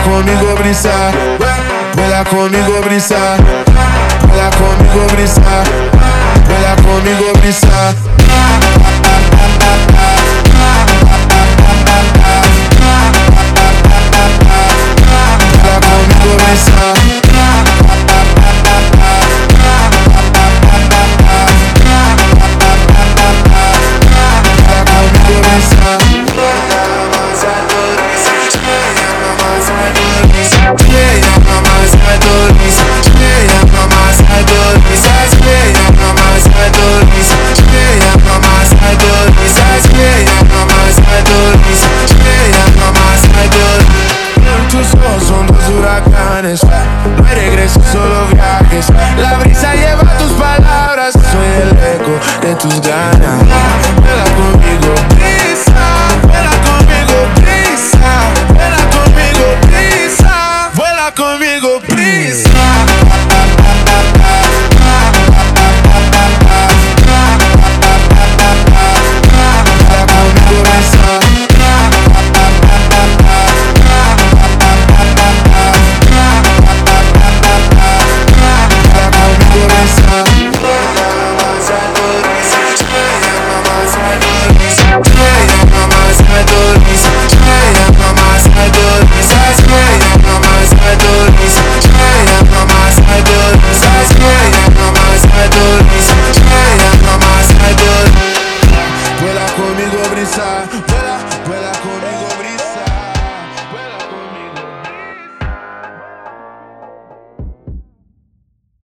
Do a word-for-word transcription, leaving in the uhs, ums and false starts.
conmigo brisa, vuela conmigo brisa, vuela conmigo brisa, vuela conmigo brisa. Vuela conmigo brisa. Tus ojos son dos huracanes, no hay regreso, solo viajes. La brisa